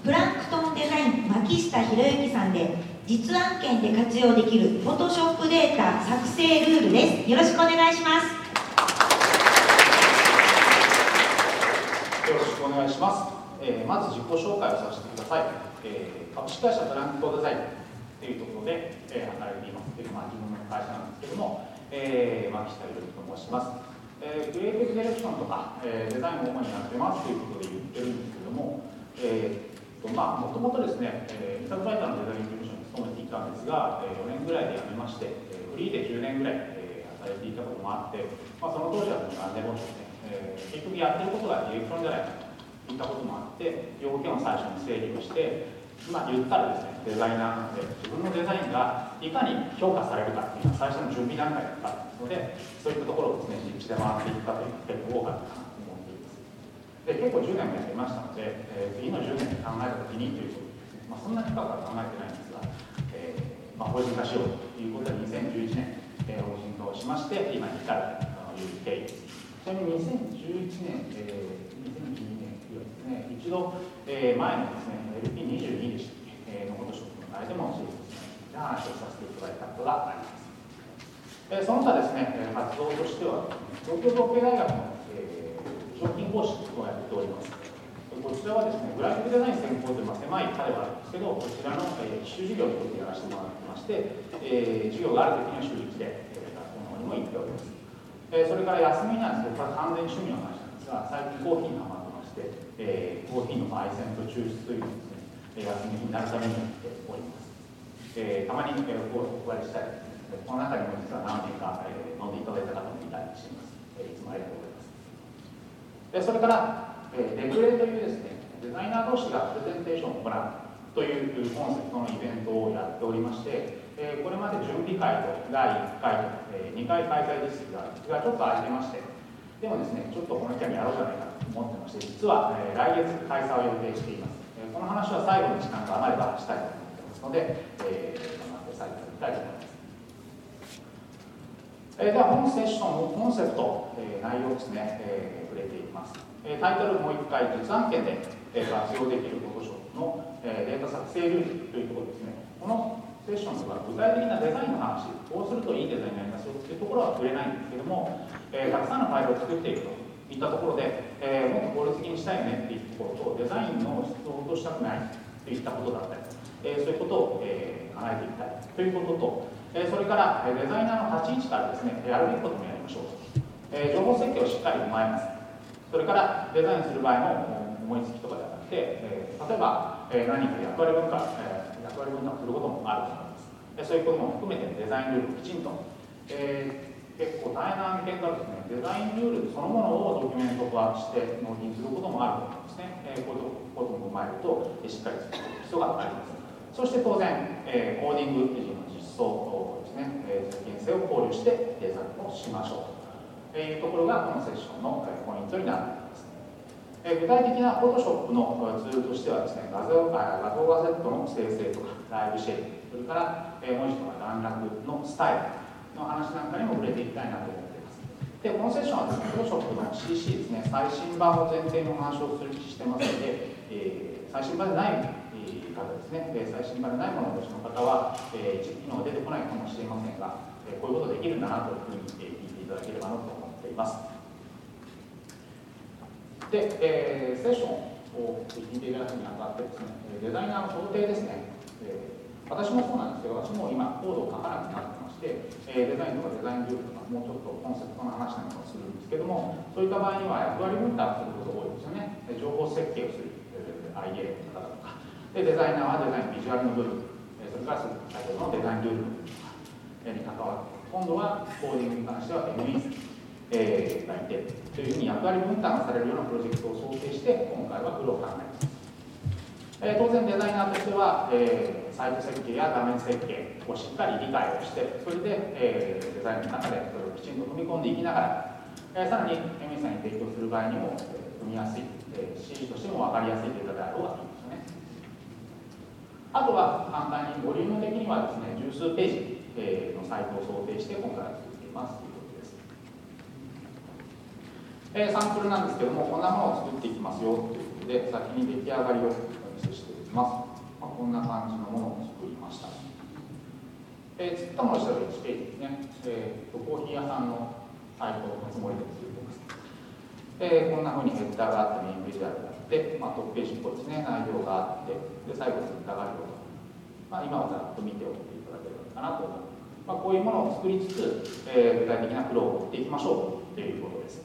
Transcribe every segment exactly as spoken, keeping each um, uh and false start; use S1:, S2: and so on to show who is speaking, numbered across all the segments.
S1: プランクトンデザイン牧下博之さんで、実案件で活用できる Photoshop データ作成ルールです。よろしくお願いします。
S2: よろしくお願いします。えー、まず自己紹介をさせてください。えー、株式会社プランクトンデザインというところで、えー、働いていますという、まあ、自分の会社なんですけども、えー、牧下博之と申します。えー、クリエイティブディレクションとか、えー、デザインを主にやってますということで言ってるんですけども、えーまあ、もともとですね、えー、印刷ライターのデザイン事務所に勤めていたんですが、えー、よねんぐらいで辞めまして、えー、フリーでじゅうねんぐらい、えー、働いていたこともあって、まあ、その当時は何年後ですね、えー、結局やってることがディレクションじゃないかといったこともあって、要件を最初に整理をして、まあ、言ったらですね、デザイナーなので、自分のデザインがいかに評価されるかっていうのは最初の準備段階だったので、そういったところをですね、実地で回っていったという結構多かったかなと思っています。で、結構じゅうねんもやりましたので、えー、次のじゅうねんで考えたときにということですね、まあ、そんなに深くは考えてないんですが、えーまあ、法人化しようということでにせんじゅういちねん、えー、法人化をしまして、今に至るという経緯です。ちなみににせんじゅういちねん、えー、にせんじゅうにねんにはですね、一度、えー、前のですね、エルピーにじゅうに でしたっけ、えー、のフォトショップの会でもシリーズですね、話をさせていただいたことがあります。えー、その他ですね、活動としては、東京造形大学の、えー、賞金講師をやっております。こちらはですね、グラフィックデザイン専攻という、まあ、狭い課ではあるんですけど、こちらの、えー、奇襲授業ということでやらせてもらってまして、えー、授業があるときには週いちで、えー、学校の方にも行っております。えー、それから休みなんですけど、これは完全趣味の話なんですが、最近コーヒーにハマってまして、えー、コーヒーの焙煎と抽出というのをですね、休みになるためにやっております。えー、たまに、えー、お配りしたりですね、この中にも実は何名か、えー、飲んでいただいた方もいたりします。えー、いつもありがとうございます。でそれから、えー、デフレというですね、デザイナー同士がプレゼンテーションを行うというコンセプトのイベントをやっておりまして、えー、これまで準備会とだいいっかいと、えー、にかい開催実績があるんですが、ちょっと空いてまして、でもですね、ちょっとこの機会にやろうじゃないかと思ってまして、実は、えー、来月開催を予定しています。えー、この話は最後に時間が余ればしたいと思ってますので、えー、頑張って再開したいと思います。えー、では本セッションのコンセプト、えー、内容ですね、えー、触れていきます。えー、タイトルもう一回、実案件で、えー、活用できる Photoshop の、えー、データ作成ルールというところですね。このセッションでは具体的なデザインの話、こうするといいデザインになりますよというところは触れないんですけども、えー、たくさんのファイルを作っていくといったところで、えー、もっと効率的にしたいよねっていうところと、デザインの質を落としたくないといったことだったり、えー、そういうことを、えー、考えていきたいということと、えー、それからデザイナーの立ち位置からですね、やるべきこともやりましょうと、えー、情報設計をしっかり踏まえます。それからデザインする場合の思いつきとかではなくて、えー、例えば、えー、何か役割分化、えー、役割分担することもあると思います。そういうことも含めてデザインルールをきちんと、えー、結構大変な案件がですね、デザインルールそのものをドキュメント化して納品することもあると思うんですね。えー、こういうことも踏まえると、しっかり作る必要があります。そして当然、えー、コーディング記事の実装ですね、えー、再現性を考慮してデザインをしましょうというところがこのセッションのポイントになっています。えー、具体的な Photoshop のツールとしてはですね、画像、画像ガジェットの生成とか、ライブシェイク、それから、えー、文字とか段落のスタイルの話なんかにも触れていきたいなと思っています。で、このセッションはですね、Photoshop の シーシー ですね、最新版を前提にお話をするしてますので、えー、最新版でない方ですね、えー、最新版でないものをお持ちの方は、えー、一部機能が出てこないかもしれませんが、えー、こういうことできるんだなというふうに、えー、聞いていただければなと思っています。で、えー、セッションを聞いていただくにあたってですね、デザイナーの想定ですね、えー、私もそうなんですけど、私も今コードを書かなくなってまして、えー、デザインとかデザインルールとかもうちょっとコンセプトの話なんかをするんですけども、そういった場合には役割分担することが多いですよね。情報設計をする、えー、アイエー の方とかで、デザイナーはデザインビジュアルの部分、えー、それから先ほどのデザインルールの部分とかに関わって、今度はコーディングに関しては エムイー えー、がいてというふうに役割分担がされるようなプロジェクトを想定して今回はこれを考えます。えー、当然デザイナーとしては、えー、サイト設計や画面設計をしっかり理解をして、それで、えー、デザインの中でそれをきちんと踏み込んでいきながら、えー、さらに エムイー さんに提供する場合にも、えー、踏みやすい、えー、指示としても分かりやすいデータであろうがいいですよね。あとは簡単にボリューム的にはですね、十数ページ、えー、のサイトを想定して今回は作っていますということです。えー、サンプルなんですけども、こんなものを作っていきますよということで、先に出来上がりをお見せしております。まあ、こんな感じのものを作りました。えー、作ったものとしてはいちページですね。えー、とコーヒー屋さんのサイトのつもりで作ってます。えー、こんなふうにヘッダーがあって、メインビジュアルがあって、まあ、トップページにこうですね、内容があって、で最後にツイッターがあるよと、まあ、今はざっと見ておいていただければかなと思います。まあ、こういうものを作りつつ、えー、具体的なフローを追っていきましょうということです。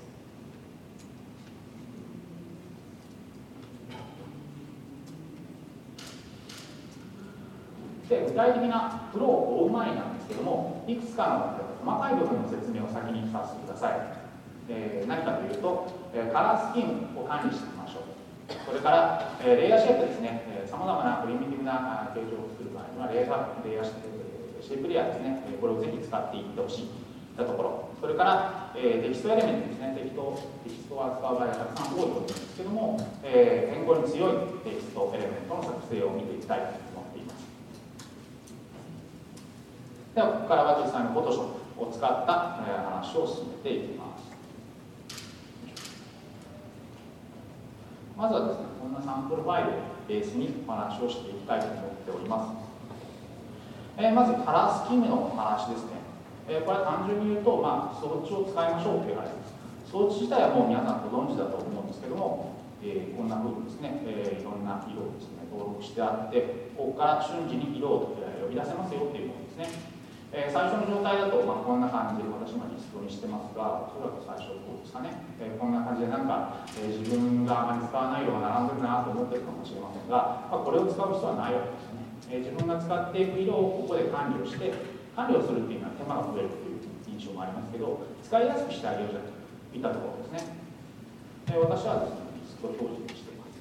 S2: で具体的なフローを追う前になんですけども、いくつかの細かい部分の説明を先にさせてください。えー、何かというと、えー、カラースキームを管理していきましょう。それから、えー、レイヤーシェイプですね、さまざまなプリミティブな形状を作る場合にはレイヤー、レイヤーシェイプレイヤーですね、これをぜひ使っていってほしいといったところ、それから、えー、テキストエレメントですね、テキストテキストを扱う場合がたくさん多いと思うんですけども、えー、変更に強いテキストエレメントの作成を見ていきたいと思っています。では、ここからは実際の Photoshop を使った、えー、話を進めていきます。まずはですね、こんなサンプルファイルをベースにお話をしていきたいと思っております。えー、まずカラースキームの話ですね。えー、これは単純に言うと、まあ、装置を使いましょうという話です。装置自体はもう皆さんご存知だと思うんですけども、えー、こんな風にですね、えー、いろんな色をですね、登録してあって、ここから瞬時に色を呼び出せますよというものですね。えー、最初の状態だと、まあ、こんな感じで私今リストにしてますが、おそらく最初こうですかね、えー、こんな感じでなんか、えー、自分があまり使わない色が並んでるなと思ってるかもしれませんが、まあ、これを使う必要はないわけですね。えー、自分が使っていく色をここで管理をして、管理をするっていうのは手間が増えるという印象もありますけど、使いやすくしてあげるといったところですね。えー、私はですね、リスト表示にしています。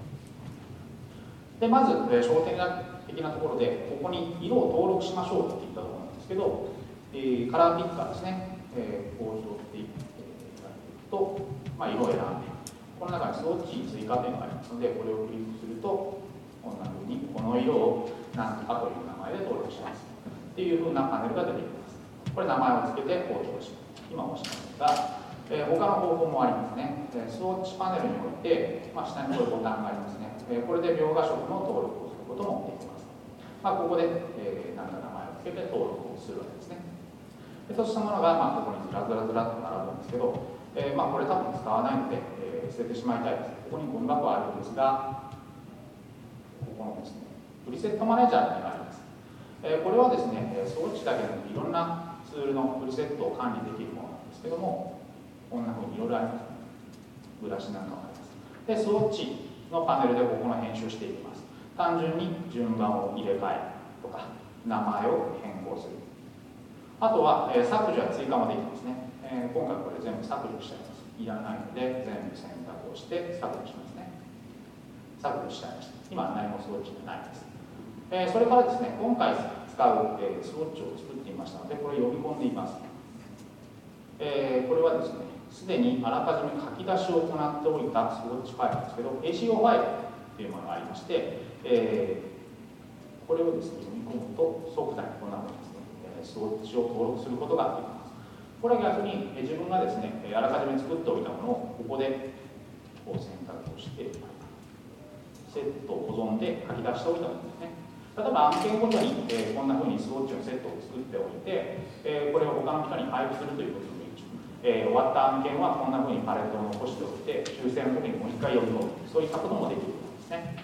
S2: で、まず、えー、焦点的なところで、ここに色を登録しましょうといったところなんですけど、えー、カラーピッカーですね、えー、こう拾っていくと、まあ、色を選んでいく。この中に装置追加点がありますので、これをクリックすると、こんな風にこの色を何とかという名前で登録します。っていう風なパネルが出てきます。これ名前を付けて公表します。今押しますが、えー、他の方法もありますね。えー、装置パネルにおいて、まあ、下にこういうボタンがありますね。えー、これで描画色の登録をすることもできます。まあ、ここで、えー、何か名前を付けて登録をするわけですね。でそうしたものが、まあ、ここにずらずらずらっと並ぶんですけど、えーまあ、これ多分使わないので、えー、捨ててしまいたいです。ここにゴミ箱があるんですが、ここのですね、プリセットマネージャーというのがあります。えー、これはですね、装置だけでなくいろんなツールのプリセットを管理できるものなんですけども、こんなふうにいろいろありますね。ブラシなんかもあります。で、装置のパネルでここの編集していきます。単純に順番を入れ替えるとか、名前を変更する。あとは、えー、削除や追加もできますね。えー、今回これ全部削除しちゃいます。いらないので、全部選択をして削除しますね。削除しちゃいました。今は何も装置がないです。えー、それからですね、今回使う、えー、装置を作ってみましたので、これを呼び込んでいます。えー、これはですね、すでにあらかじめ書き出しを行っておいた装置ファイルですけど、エーシーオー ファイルというものがありまして、えー、これをですね、読み込むと即座にこんなふうにですね、装置を登録することができます。これは逆に自分がですね、あらかじめ作っておいたものをここでこう選択をして、セット保存で書き出しておいたものですね。例えば案件ごとに、えー、こんなふうに装置のセットを作っておいて、えー、これを他の人に配布するということでもいいでしょう。えー、終わった案件はこんなふうにパレットを残しておいて、修正の時にもう一回読み込む、そういったこともできるんですね。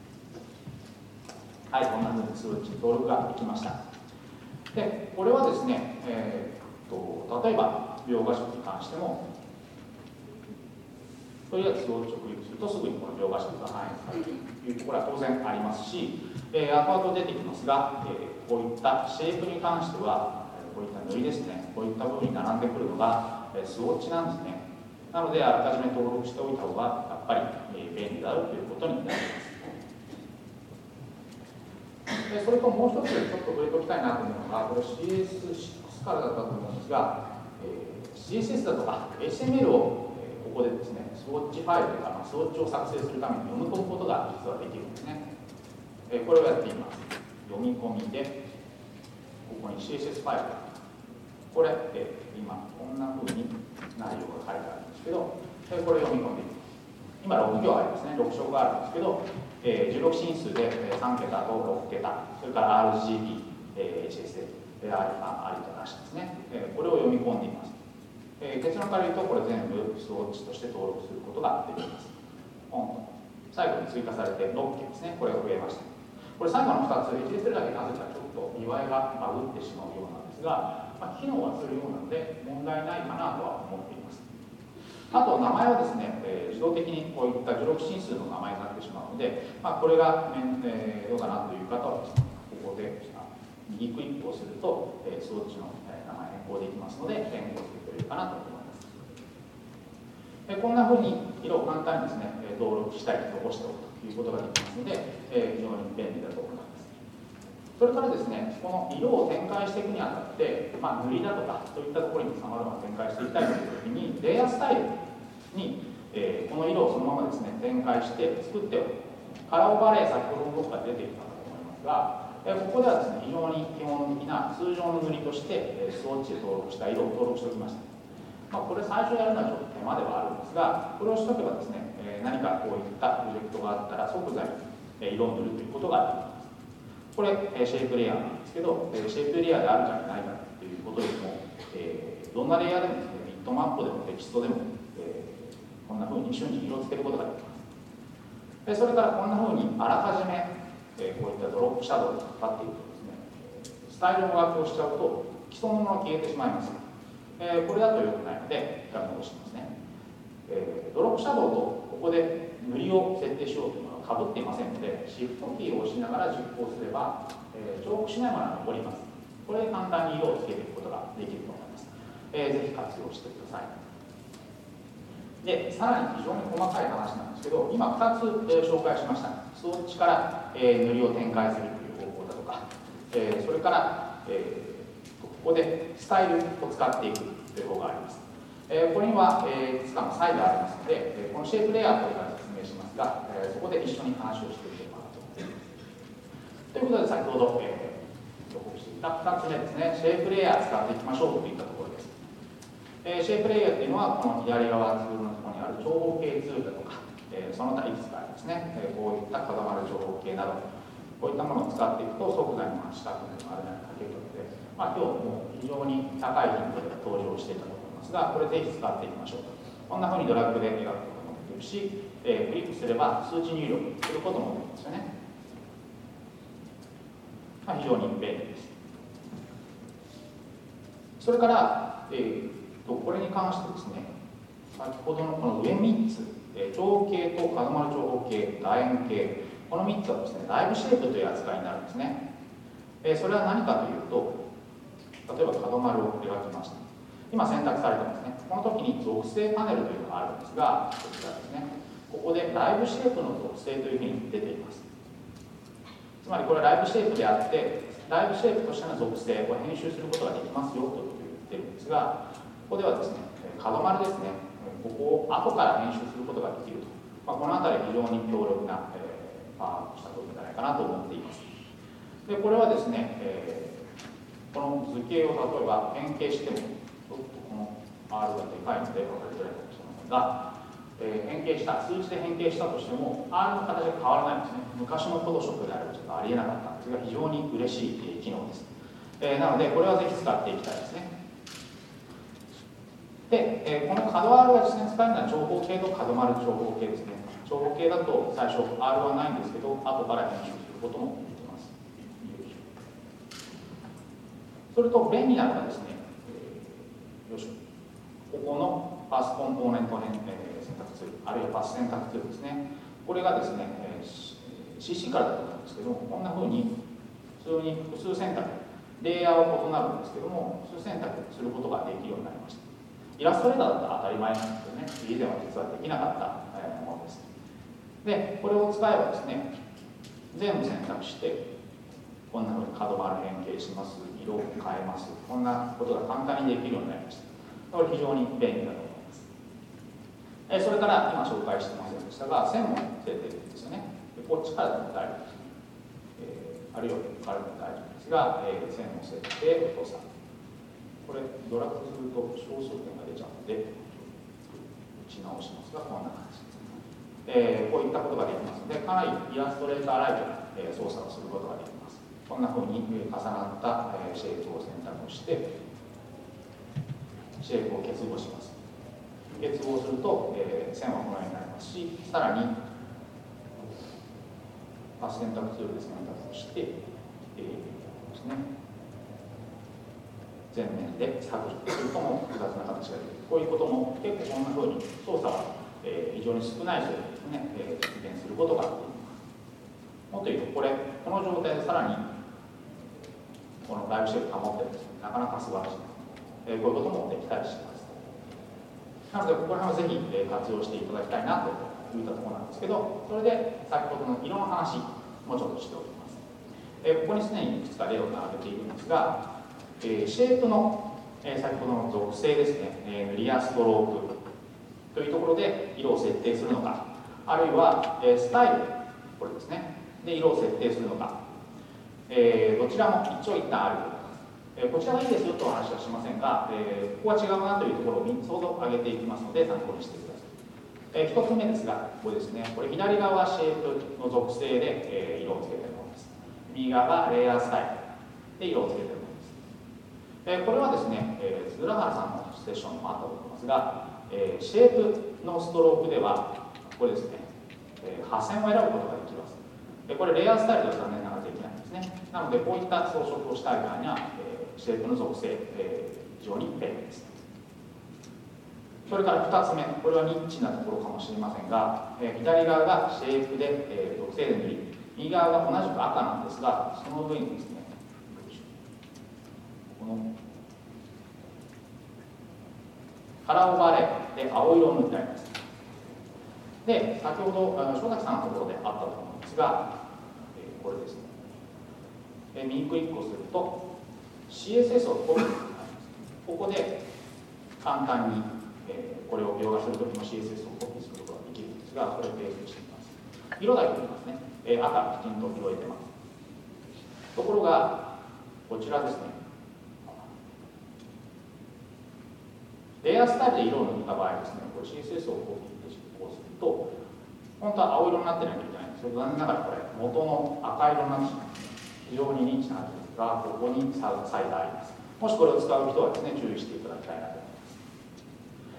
S2: はい、こんなふうに装置登録ができました。で、これはですね、えー、と例えば描画色に関しても、とりあえず装置をクリックするとすぐにこの描画色が反映されるというところは当然ありますし、えー、後々出てきますが、えー、こういったシェイプに関しては、こういった塗りですね、こういった部分に並んでくるのが、えー、スウォッチなんですね。なので、あらかじめ登録しておいた方がやっぱり、えー、便利であるということになります。でそれともう一つちょっと触れておきたいなと思うのが、これ シーエスシックス からだったと思うんですが、えー、シーエスエス だとか エイチティーエムエル を、えー、ここでですね、スウォッチファイルとか、まあ、スウォッチを作成するために読み込むことが実はできるんですね。えー、これをやってみます。読み込みで、ここに シーエスエス ファイルがある。これ、えー、今こんな風に内容が書いてあるんですけど、えー、これを読み込んでいきます。 今ろく行ありますね、ろく色あるんですけど、えー、じゅうろく進数でさん桁とろく桁、それから アールジービー、えー、エイチエスエル、ありとなしですね、えー、これを読み込んでいます。えー、結論から言うと、これ全部スウォッチとして登録することができます。最後に追加されてろっけんですね、これが増えました。これ最後のふたつ、エイチエスエル だけ数えたらちょっと見栄えがバグってしまうようなんですが、まあ、機能はするようなので問題ないかなとは思っています。あと名前はですね、えー、自動的にこういったじゅうろく進数の名前になってしまうので、まあ、これが、ねえー、どうかなという方はですね、ここで右クリックをすると、えー、スウォッチの名前変更できますので変更してくれるかなと思います。えー、こんなふうに色を簡単にですね、登録したり残しておくということができますので、えー、非常に便利だと思います。それからですね、この色を展開していくにあたって、まあ、塗りだとかそういったところにさまざま展開していきたいというときに、レイヤースタイルに、えー、この色をそのままですね展開して作っておく。カラーオーバーレイ、先ほどのどこか出ているかと思いますが、えー、ここではですね非常に基本的な通常の塗りとして、えー、スウォッチで登録した色を登録しておきました。まあ、これ最初やるのはちょっと手間ではあるんですが、これをしておけばですね、えー、何かこういったプロジェクトがあったら即座に、えー、色を塗るということができます。これ、えー、シェイプレイヤーなんですけど、えー、シェイプレイヤーであるかないかということよりも、えー、どんなレイヤーでもですね、ビットマップでもテキストでも、えー、こんなふうに瞬時に色をつけることができます。でそれからこんなふうにあらかじめ、えー、こういったドロップシャドウがかかっているとですね、スタイルの枠をしちゃうと既存のものが消えてしまいます。えー、これだと良くないので、一回戻しますね。えー、ドロップシャドウとここで塗りを設定しようというのはかぶっていませんので、シフトキーを押しながら実行すれば、えー、重複しないものが残ります。これで簡単に色をつけていくことができると思います。えー、ぜひ活用してください。で、さらに非常に細かい話なんですけど、今ふたつ、えー、紹介しました。スウォッチから、えー、塗りを展開するという方法だとか、えー、それから、えーここでスタイルを使っていくという方法があります。えー、これには、えー、いくつかの差異がありますので、えー、このシェイプレイヤーこれから説明しますが、えー、そこで一緒に話をしていければなと思います。ということで、先ほど、えー、予告していたふたつめですね、シェイプレイヤー使っていきましょうといったところです。えー、シェイプレイヤーというのは、この左側ツールのところにある長方形ツールだとか、えー、その他いくつかありますね、えー、こういった固まる長方形など、こういったものを使っていくと、即座に四角の丸なり書けるので、まあ、今日も非常に高い頻度で登場していたと思いますが、これぜひ使っていきましょう。こんなふうにドラッグで描くこともできるし、えー、クリックすれば数値入力することもできますよね。まあ、非常に便利です。それから、えー、とこれに関してですね、先ほどのこの上みっつ、えー、長方形と角丸長方形、楕円形、このみっつはですね、ライブシェイプという扱いになるんですね。えー、それは何かというと、例えば角丸を描きました。今選択されてますね。この時に属性パネルというのがあるんですが、こちらですね。ここでライブシェイプの属性というふうに出ています。つまりこれはライブシェイプであって、ライブシェイプとしての属性を編集することができますよということを言っているんですが、ここではですね、角丸ですね、ここを後から編集することができると。まあ、このあたり非常に強力な、えー、パワーアップしたことじゃないかなと思っています。で、これはですね、えー、この図形を例えば変形しても、ちょっとこの R がでかいので分かりづらいかもしれませんが、えー、変形した、数値で変形したとしても R の形が変わらないんですね。昔のフォトショップであればちょっとありえなかったんですが、非常に嬉しい、えー、機能です。えー、なのでこれはぜひ使っていきたいですね。で、えー、この角 R がですね、使えるのは長方形と角丸長方形ですね。長方形だと最初 R はないんですけど、後から編集することもできます。それと便利なのがですね、えー、よいしょ、ここのパスコンポーネント編、えー、選択ツール、あるいはパス選択ツールですね。これがですね、えー、シーシー からだと思うんですけども、こんな風に普通に複数選択、レイヤーは異なるんですけども、複数選択することができるようになりました。イラストレーターだったら当たり前なんですけどね、以前は実はできなかったものです。で、これを使えばですね、全部選択して、こんな風に角丸変形します、色を変えます、こんなことが簡単にできるようになりました。これ非常に便利だと思います。えそれから今紹介してませんでしたが、線も設定ですよね。でこっちからでも大丈夫です。えー、あるいはここからでも大丈夫ですが、えー、線も設定、落とさ。これドラッグすると小数点が出ちゃうので、打ち直しますが、こんな感じです。 えー、こういったことができますので、かなりイラストレーターライトな、えー、操作をすることができます。こんな風に重なった、えー、シェイプを選択して、シェイプを結合します。結合すると、えー、線はこのようになりますし、さらにパス選択ツールで選択をして、えーですね、全面で削除するとも複雑な形が出る。こういうことも結構こんな風に操作は、えー、非常に少ない状態ですね、えー、実現することができます。もっと言うと、これ、この状態でさらにこのライブシェイプを保ってですね、なかなか素晴らしいです。えー、こういうこともできたりします。なので、ここら辺をぜひ、えー、活用していただきたいなといったところなんですけど、それで先ほどの色の話もちょっとしておきます。えー、ここにすでにいくつか例を並べているんですが、えー、シェイプの、えー、先ほどの属性ですね、えー、塗りやストロークというところで色を設定するのか、あるいは、えー、スタイル、これですね、で色を設定するのか、えー、どちらも一長一短あると思います。えー、こちらがいいですよという話はしませんが、えー、ここは違うなというところをみっつほど挙げていきますので参考にしてください。えー、ひとつめですが、これですね、これ左側はシェイプの属性で、えー、色をつけているものです。右側がレイヤースタイルで色をつけているものです。えー、これはですね、えー、鶴原さんのセッションもあったと思いますが、えー、シェイプのストロークでは、これですね、えー、破線を選ぶことができます。でこれレイヤースタイルでは残念ながらできないんですね。なので、こういった装飾をしたい場合には、えー、シェイプの属性、えー、非常に便利です。それからふたつめ、これはニッチなところかもしれませんが、えー、左側がシェイプで、えー、属性で塗り、右側が同じく赤なんですが、その上にですね、このカラーオーバーレイで青色を塗ってあります。で、先ほど正崎さんのところであったと思うんですが、えー、これですね、えー、右クリックをすると シーエスエス をコピーするとなります。ここで簡単に、えー、これを描画するときの シーエスエス をコピーすることができるんですが、これをペーストしてみます。色だけ塗りますね、えー、赤きちんと色を入れてます。ところがこちらですね、レイヤースタイルで色を塗った場合ですね、これ シーエスエス をコピーして実行すると、本当は青色になってないといけないんですけど、残念ながらこれ、元の赤色になってしまいます。非常にニッチな話ですが、ここに差があります。もしこれを使う人はですね、注意していただきたいなと思います。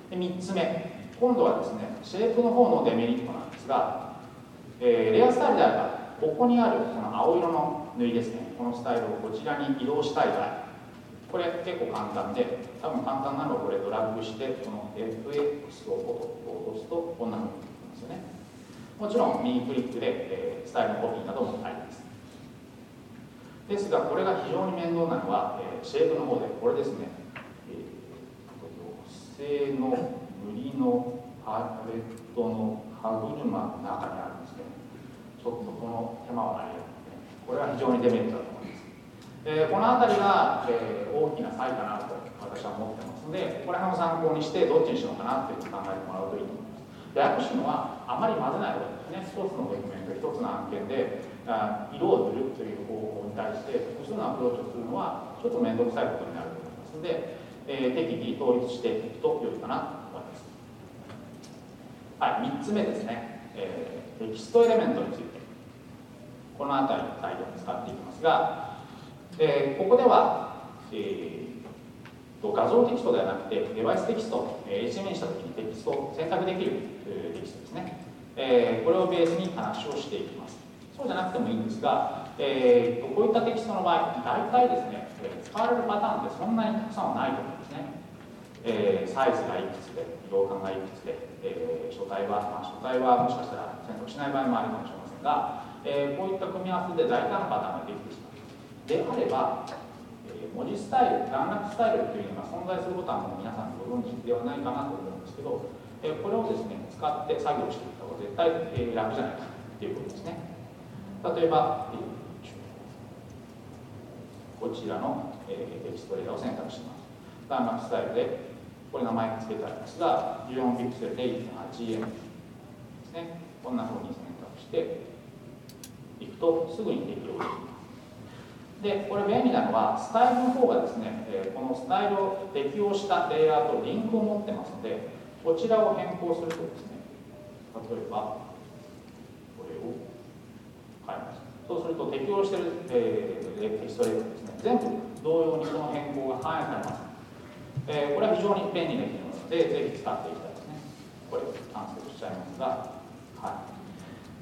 S2: でみっつめ、今度はですね、シェイプの方のデメリットなんですが、えー、レイヤースタイルであれば、ここにあるこの青色の塗りですね、このスタイルをこちらに移動したい場合、これ結構簡単で、多分簡単なのをこれドラッグして、この エフエックス を落とすと、こんな風になりますよね。もちろん右クリックで、えー、スタイルのコピーなどもあります。ですが、これが非常に面倒なのは、えー、シェイプの方で、これですね、えー、属性の塗りのパレットの歯車の中にあるんですね。ちょっとこの手間はありますね。これは非常にデメリットだと思います。えー、この辺りが、えー、大きな差異かなと私は思ってますので、これらを参考にしてどっちにしようかなというふうに考えてもらうといいと思います。ややこしいのはあまり混ぜないことですね。一つのドキュメント、一つの案件であ色を塗るという方法に対して複数のアプローチをするのはちょっと面倒くさいことになると思いますので、えー、適宜統一していくと良いかなと思います。はい、みっつめですね、えー、テキストエレメントについてこの辺りの材料を使っていきますが、えー、ここでは、えー、画像テキストではなくてデバイステキスト、エイチティーエムエル にしたときにテキストを選択できる、えー、テキストですね、えー、これをベースに話をしていきます。そうじゃなくてもいいんですが、えー、こういったテキストの場合、大体ですね、使われるパターンってそんなにたくさんはないと思うんですね。えー、サイズがいくつで、色感がいくつで、えー、書体は、まあ、書体はもしかしたら選択しない場合もあるかもしれませんが、えー、こういった組み合わせで大体のパターンができてしまう。であれば、えー、文字スタイル、段落スタイルというのが存在することはもう皆さんご存知ではないかなと思うんですけど、えー、これをですね、使って作業していった方が絶対、えー、楽じゃないかということですね。例えば、えー、こちらの、えー、テキストレーダーを選択します。段落スタイルで、これ名前が付けてありますが、じゅうよんピクセルで いってんはちエム ですね。こんな風に選択していくとすぐに適用できます。で、これ便利なのは、スタイルの方がですね、えー、このスタイルを適用したレイヤーとリンクを持ってますので、こちらを変更するとですね、例えば、 変えます。そうすると適用している、えー、テキストレートですね、全部同様にこの変更が反映されます。えー、これは非常に便利な機能なので、ぜひ使っていきたいですね。これ、キャンセルしちゃいますが、はい。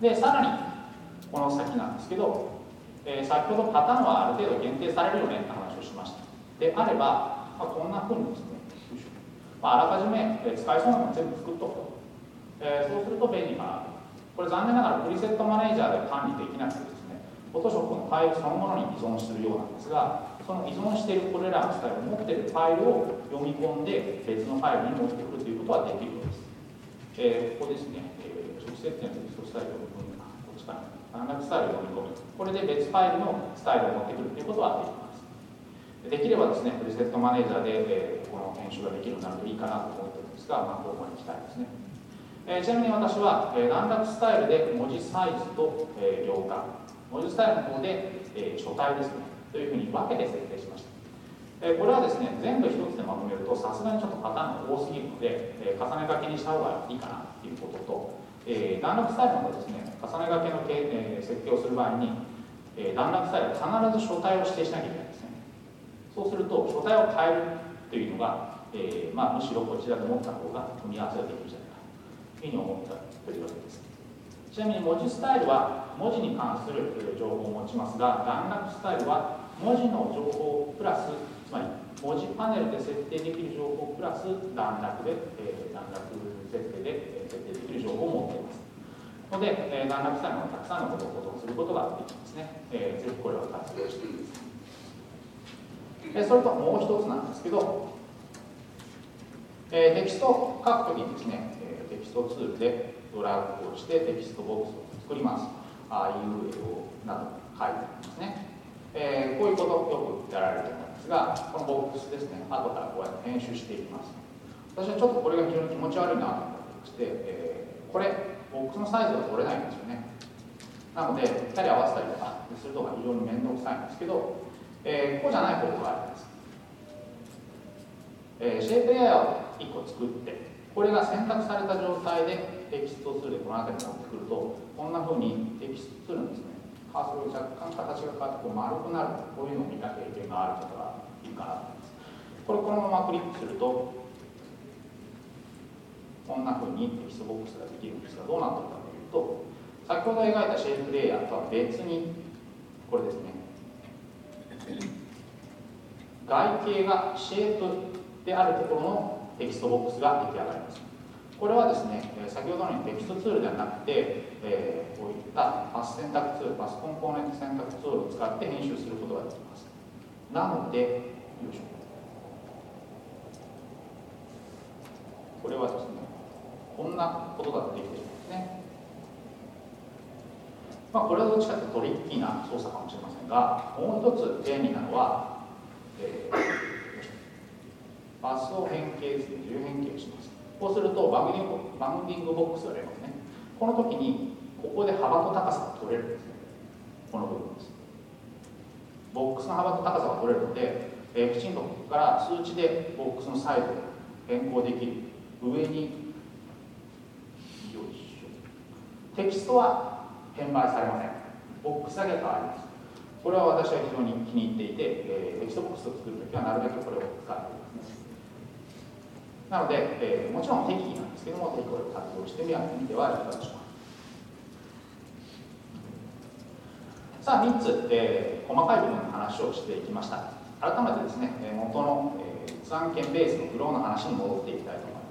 S2: で、さらに、この先なんですけど、えー、先ほどパターンはある程度限定されるよねって話をしました。であれば、まあ、こんなふうにですね、まあ、あらかじめ使えそうなのを全部作っとくと、えー、そうすると便利かなと。これ残念ながらプリセットマネージャーで管理できなくてですね、Photoshop のファイルそのものに依存するようなんですが、その依存しているこれらのスタイルを持っているファイルを読み込んで別のファイルに持ってくるということはできるようです。えー、ここですね、えー、直接点テキストスタイルを読み込むか、こっちかな、短絡スタイルを読み込む。これで別ファイルのスタイルを持ってくるということはできます。できればですね、プリセットマネージャーで、えー、この編集ができるようになるといいかなと思っているんですが、まあ、ここに行きたいですね。えー、ちなみに私は、えー、短絡スタイルで文字サイズと、えー、行間、文字スタイルの方で、えー、書体ですね、というふうに分けて設定しました。えー、これはですね、全部一つでまとめると、さすがにちょっとパターンが多すぎるので、えー、重ね掛けにした方がいいかなということと、えー、短絡スタイルの方ですね、重ね掛けの、えー、設計をする場合に、えー、短絡スタイルは必ず書体を指定しなきゃいけないですね。そうすると、書体を変えるというのが、えーまあ、むしろこちらで持った方が組み合わせができるじゃないかというふうに思ったというわけです。ちなみに文字スタイルは文字に関する情報を持ちますが、短絡スタイルは文字の情報プラス、つまり文字パネルで設定できる情報プラス段落で、えー、段落設定で設定できる情報を持っていますので、えー、段落スタイルのたくさんのことを保存することができますね。えー、ぜひこれを活用してください。えー、それともう一つなんですけど、えー、テキストを書くときにですね、えー、テキストツールでドラッグをしてテキストボックスを作ります。ああいう絵をなど書いてありますね。えー、こういうことよくやられると思うんですが、このボックスですね、後からこうやって編集していきます。私はちょっとこれが非常に気持ち悪いなと思ってまして、えー、これ、ボックスのサイズが取れないんですよね。なので、ぴったり合わせたりとかするのが非常に面倒くさいんですけど、えー、こうじゃない方法があります。えー、シェイプレイヤーをいっこ作って、これが選択された状態でテキストツールでこの辺りに持ってくると、こんな風にテキストツールのですね、カーソルが若干形が変わってこう丸くなる、こういうのを見た経験がある方がいるかなと思います。これこのままクリックすると、こんな風にテキストボックスができるんですが、どうなってるかというと、先ほど描いたシェイプレイヤーとは別に、これですね、外形がシェイプであるところのテキストボックスが出来上がります。これはですね、先ほどのようにテキストツールではなくて、えー、こういったパス選択ツール、パスコンポーネント選択ツールを使って編集することができます。なので、よいしょ。これはですね、こんなことができていますね。まあ、これはどっちかというとトリッキーな操作かもしれませんが、もう一つ便利なのは、えー、パスを変形ですね、自由変形します。こうするとバウンディング、バウンディングボックスが出ますね。この時に、ここで幅と高さが取れるんですね。この部分です。ボックスの幅と高さが取れるので、えー、きちんとここから数値でボックスのサイズを変更できる。上に、よいしょ。テキストは変売されません。ボックスだけ変わります。これは私は非常に気に入っていて、えー、テキストボックスを作るときはなるべくこれを使っていますね。なので、えー、もちろん適宜なんですけども、ぜひこれを活用してみてはいかがでしょうか。さあ、みっつ、えー、細かい部分の話をしていきました。改めてですね、元の、えー、立案権ベースのフローの話に戻っていきたいと思います。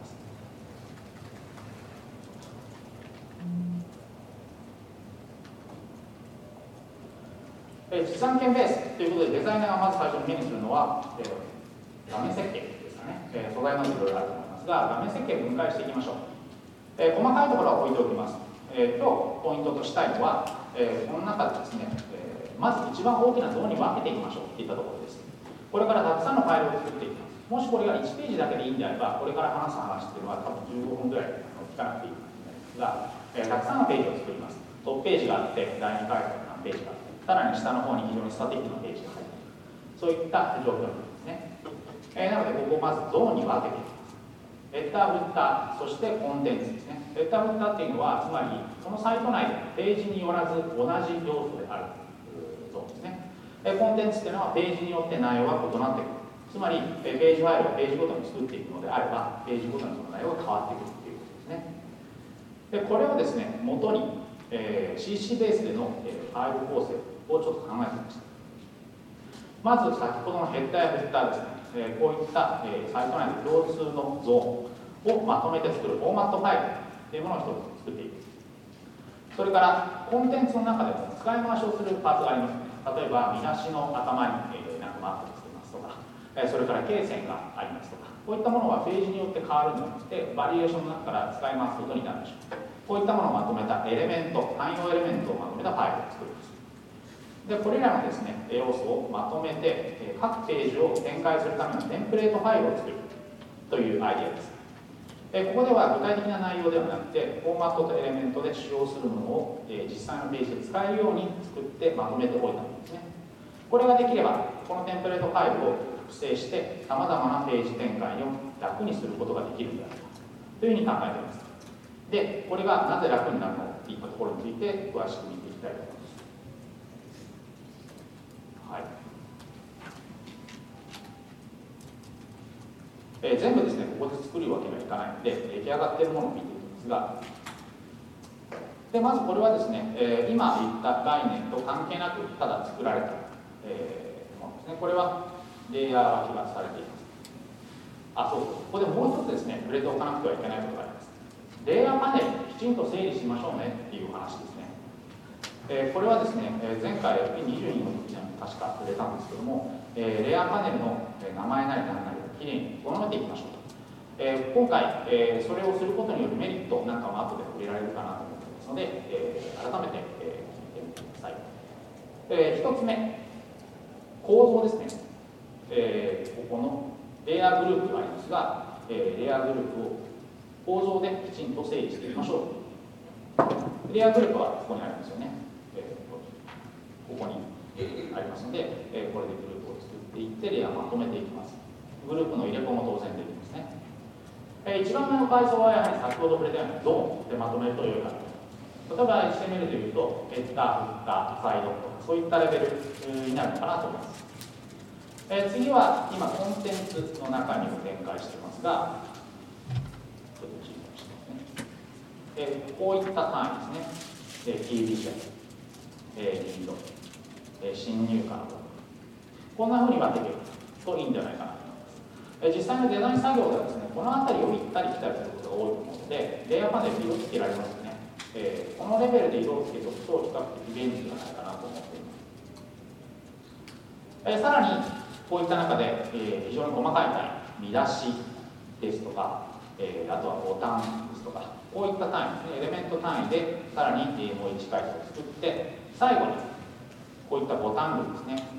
S2: えー、立案権ベースということで、デザイナーがまず最初に目にするのは、えー、画面設計ですかね。えー、素材のいろいろあると思いますが、画面設計を分解していきましょう。えー、細かいところは置いておきます。えー、今日ポイントとしたいのは、えー、この中でですね、えー、まず一番大きな像に分けていきましょうといったところです。これからたくさんのファイルを作っていきます。もしこれがいちページだけでいいんであれば、これから話す話っていうのは多分じゅうごふんぐらい聞かなくていいんですが、えー、たくさんのページを作ります。トップページがあって、だいに階層のページがあって、さらに下の方に非常にスタティックなページが入っている。そういった状況なんですね。えー、なので、ここをまず像に分けていきます。 ヘッダー、フッター、そしてコンテンツですね。ヘッダー、フッターっていうのは、つまりそのサイト内でページによらず同じ要素であるゾーンですね。コンテンツっていうのはページによって内容が異なってくる。つまりページファイルをページごとに作っていくのであれば、ページごとにその内容が変わってくるということですね。でこれをですね、元に、えー、シーシー ベースでの、えー、ファイル構成をちょっと考えてみました。まず先ほどのヘッダーやフッターですね、えー、こういった、えー、サイト内の共通のゾーンをまとめて作るフォーマットファイルというものを一つ作っていく。それからコンテンツの中でも使い回しをするパーツがありますね。例えば見出しの頭に、えー、なんかマークをつけますとか、えー、それから罫線がありますとか、こういったものはページによって変わるのでバリエーションの中から使い回すことになるでしょう。こういったものをまとめたエレメント、汎用エレメントをまとめたファイルを作ります。でこれらのですね、要素をまとめて各ページを展開するためのテンプレートファイルを作るというアイデアです。ここでは具体的な内容ではなくて、フォーマットとエレメントで使用するものを実際のページで使えるように作ってまとめておいたものですね。これができれば、このテンプレートファイルを複製して、さまざまなページ展開を楽にすることができるのであるというふうに考えています。で、これがなぜ楽になるのかといったところについて詳しく見ていきたいと思います。はいえー、全部ですね、ここで作るわけにはいかないので、出来上がっているものを見ていきますが、でまずこれはですね、えー、今言った概念と関係なくただ作られた、えー、ものですね。これはレイヤー分けがされています。あ、そうそう、ここでもう一つですね、触れておかなくてはいけないことがあります。レイヤーパネルきちんと整理しましょうねっていう話ですね。えー、これはですね、前回 エフピーにじゅうに の時に確か触れたんですけども、えー、レイヤーパネルの名前なり何なりをきれいに整えていきましょうと。えー、今回、えー、それをすることによるメリットなんかも後で触れられるかなと思っていますので、えー、改めて、えー、見てみてください。えー、ひとつめ、構造ですね。えー、ここのレイヤーグループがありますが、えー、レイヤーグループを構造できちんと整理していきましょう。レイヤーグループはここにありますよね。えー、ここにありますので、えー、これでグループを作っていってレイヤーをまとめていきます。グループの入れ子も当然できますね。えー、一番上の階層はやはり先ほど触れたようにゾーンでまとめると良いかと。例えば エイチティーエムエル でいうとヘッダー、フッター、サイドとかそういったレベルになるのかなと思います。えー、次は今コンテンツの中にも展開していますが、ちょっと小さくしてますね。えー、こういった単位ですね。えー、キービジュアル、えー、リード、えー、侵入感、こんなふうに分けていくといいんじゃないかなと思います。えー、実際のデザイン作業ではですね、この辺りを行ったり来たりすることが多いと思うので、レイヤーパネルで色をつけられますよね。えー、このレベルで色をつけておくと比較的便利じゃないかなと思っています。えー、さらにこういった中で、えー、非常に細かい単位、見出しですとか、えー、あとはボタンですとか、こういった単位、エレメント単位でさらに、えー、もういち階層を作って、最後にこういったボタン類ですね。ち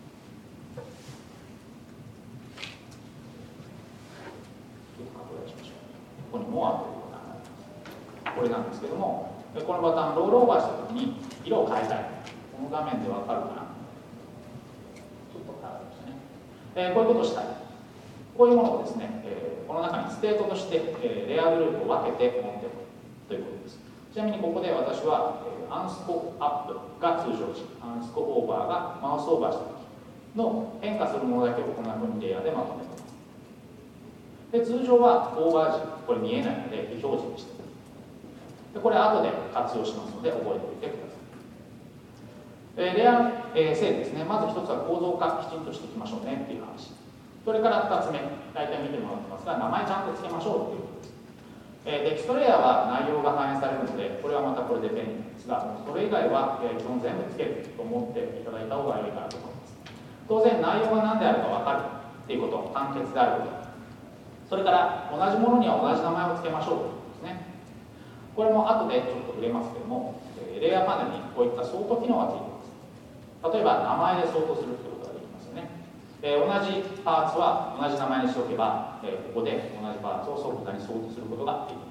S2: ょっと拡大しましょう。ここにモアというボタンがあります。これなんですけども、このボタンロールオーバーしたときに色を変えたい。この画面でわかるかな。ちょっと変わりましたね。えー、こういうことをしたい。こういうものをですね、えー、この中にステートとして、えー、レイヤーグループを分けて持っておくということです。ちなみにここで私は、えー、アンスコアップが通常値、アンスコオーバーがマウスオーバーしたときの変化するものだけをこんなふうにレイヤーでまとめています。で通常はオーバー時、これ見えないので非表示にしています。でこれ後で活用しますので覚えておいてください。えー、レイヤー、えー、整理ですね。まず一つは構造化きちんとしていきましょうねっていう話。それからふたつめ、大体見てもらってますが、名前ちゃんとつけましょうっていうことです。えー、テキストレイヤーは内容が反映されるので、これはまたこれで便利なんですが、それ以外は、えー、基本全部つけると思っていただいた方が良いかなと思います。当然内容が何であるか分かるっていうこと、簡潔であること、それから同じものには同じ名前をつけましょうということですね。これも後でちょっと触れますけども、えー、レイヤーパネルにこういったソート機能がついています。例えば名前でソートするということができますよね。えー、同じパーツは同じ名前にしておけば、えー、ここで同じパーツを即座にソートすることができます。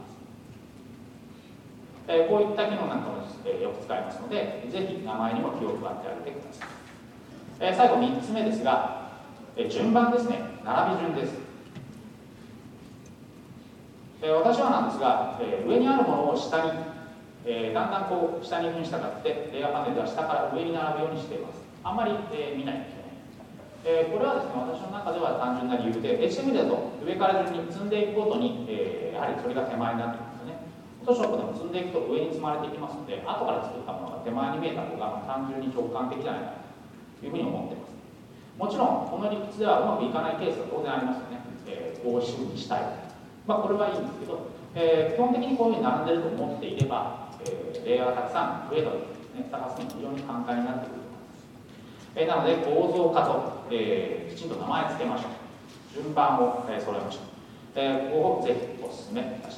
S2: えー、こういった機能なんかも、えー、よく使いますので、ぜひ名前にも気を配ってあげてください。えー、最後みっつめですが、えー、順番ですね。並び順です。 えー、私はなんですが、えー、上にあるものを下に、えー、だんだんこう下に行くに従ってレイヤーパネルでは下から上に並ぶようにしています。あんまり、えー、見ないんですよね。えー、これはですね、私の中では単純な理由で、エイチティーエムエル だと上から順に積んでいくごとに、えー、やはりそれが手前になっていますよね。フォトショップでも積んでいくと上に積まれていきますので、後から作ったものが手前に見えた方が単純に直感的じゃないかというふうに思っています。もちろん、この理屈ではうまくいかないケースが当然ありますよね。えー、こういうふうにしたい。まあ、これはいいんですけど、えー、基本的にこういうふうに並んでいると思っていれば、えー、レイヤーがたくさん増えたときですね、探すに非常に簡単になってくると思います。えー、なので、構造化と、えー、きちんと名前つけましょう。順番を、えー、揃えましょう。えー、ここをぜひお勧めいたします。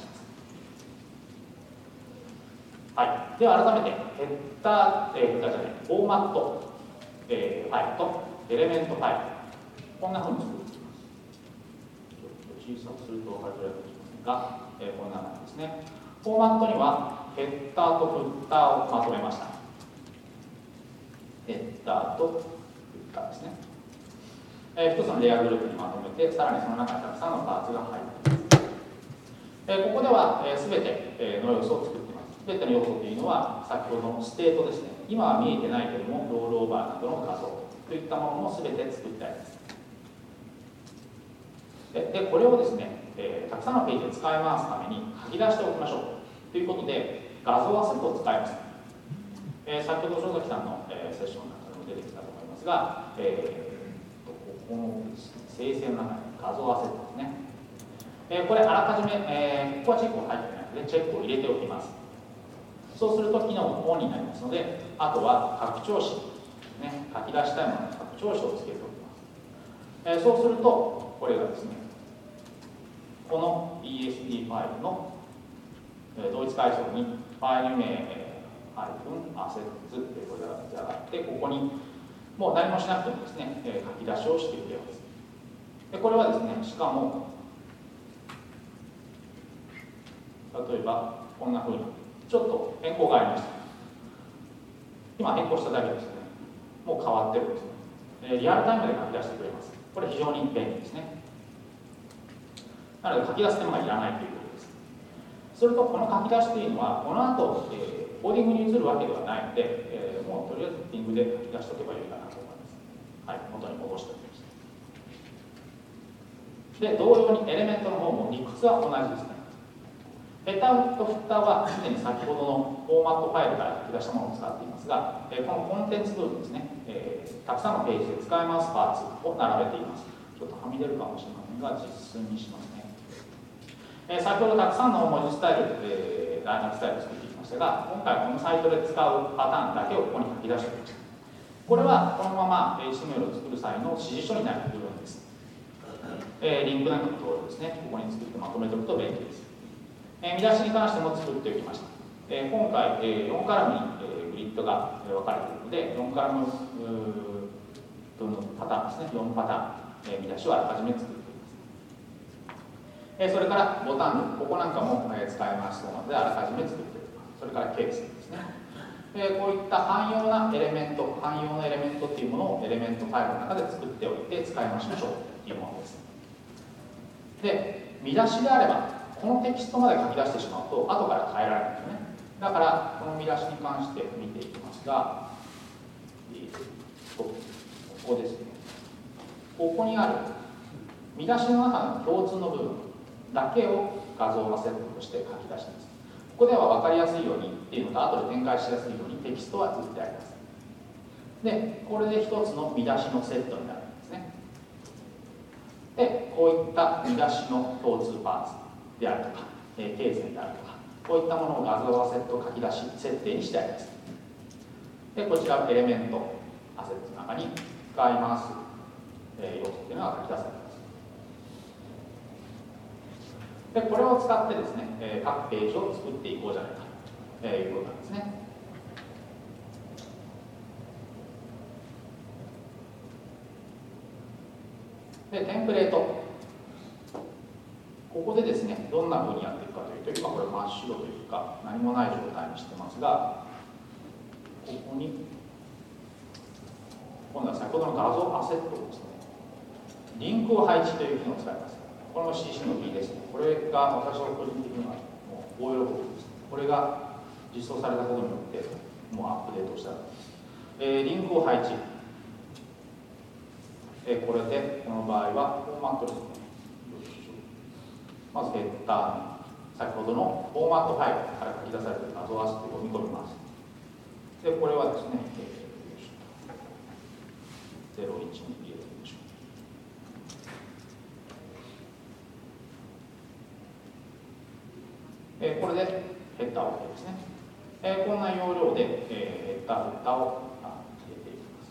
S2: はい、では改めて、ヘッダー、えー、ヘッダーじゃない、フォーマット、えー、ファイルとエレメントファイル、こんなふうに作っていきます。ちょっと小さくすると分かりづらいかもしれませんが、えー、こんな感じですね。フォーマットにはヘッダーとフッターをまとめました。ヘッダーとフッターですね。えー、一つのレイヤーグループにまとめて、さらにその中にたくさんのパーツが入っています。えー、ここでは、えー、全て、えー、の要素を作っています。全ての要素というのは、先ほどのステートですね。今は見えてないけども、ロールオーバーなどの画像といったものも全て作ってあります。で, でこれをですね、えー、たくさんのページで使い回すために書き出しておきましょうということで、画像アセットを使います。えー、先ほど塩崎さんの、えー、セッションの中でも出てきたと思いますが、えー、とここの生成の中に画像アセットですね。えー、これあらかじめ、えー、ここはチェックが入ってないのでチェックを入れておきます。そうすると機能がオンになりますので、あとは拡張子、ね、書き出したいものに拡張子をつけておきます。えー、そうすると、これがですね、この イーエスディー ファイルの、えー、同一階層にファイル名、えー、ハイフンアセッツというこれが上がって、ここにもう何もしなくてもですね、えー、書き出しをしてくれます。でこれはですね、しかも、例えばこんなふうにちょっと変更がありました。今変更しただけですよね。もう変わってるんですね。えー、リアルタイムで書き出してくれます。これ非常に便利ですね。なので書き出す手間がいらないということです。それとこの書き出しというのは、この後、えー、コーディングに移るわけではないので、えー、もうとりあえずセッティングで書き出しておけばいいかなと思います。はい、元に戻しておきました。で、同様にエレメントの方も理屈は同じですね。ヘッダーとフッターはすでに先ほどのフォーマットファイルから書き出したものを使っていますが、このコンテンツ部分ですね、えー、たくさんのページで使い回すパーツを並べています。ちょっとはみ出るかもしれませんが、実寸にしますね。えー、先ほどたくさんの文字スタイル、えー、ライナースタイルを作っていきましたが、今回このサイトで使うパターンだけをここに書き出しておきました。これはこのまま エイチティーエムエル を作る際の指示書になる部分です。えー、リンクなんかのところですね、ここに作ってまとめておくと便利です。えー、見出しに関しても作っておきました。えー、今回、えー、よんカラムに、えー、グリッドが分かれているので、よんカラム分のパターンですね、よんパターン、えー、見出しをあらかじめ作っておきます。えー、それからボタン、ここなんかも、えー、使い回しそうなので、あらかじめ作っておきます。それからケースですね。えー、こういった汎用なエレメント、汎用なエレメントっていうものをエレメントファイルの中で作っておいて使いましょうというものです。で、見出しであれば、このテキストまで書き出してしまうと後から変えられるんですよね。だからこの見出しに関して見ていきますが、えー、とここですね。ここにある見出しの中の共通の部分だけを画像アセットとして書き出しています。ここでは分かりやすいようにっていうのと後で展開しやすいようにテキストは写ってあります。で、これで一つの見出しのセットになるんですね。で、こういった見出しの共通パーツであるとか、えー、定線であるとか、こういったものを画像アセット書き出し設定にしてあります。で、こちらエレメントアセットの中に使います、えー、要素というのが書き出されます。で、これを使ってですね、えー、各ページを作っていこうじゃないかということなんですね。で、テンプレート。ここでですね、どんなふうにやっていくかというと、今これ真っ白というか、何もない状態にしてますが、ここに、今度は先ほどの画像アセットをですね、リンクを配置という機能を使います。 この シーシー の B ですね。これが私は個人的にはもう大喜びです。これが実装されたことによってもうアップデートしたんです。えー、リンクを配置。えー、これでこの場合はフォーマットですね。まずヘッダーに先ほどのフォーマットファイルから書き出されている画像を読み込みます。で、これはですね、ゼロいちに入れてみましょう。えー、これでヘッダーを OK ですね。えー、こんな要領で、えー、ヘッダー、ヘッダーを入れていきます。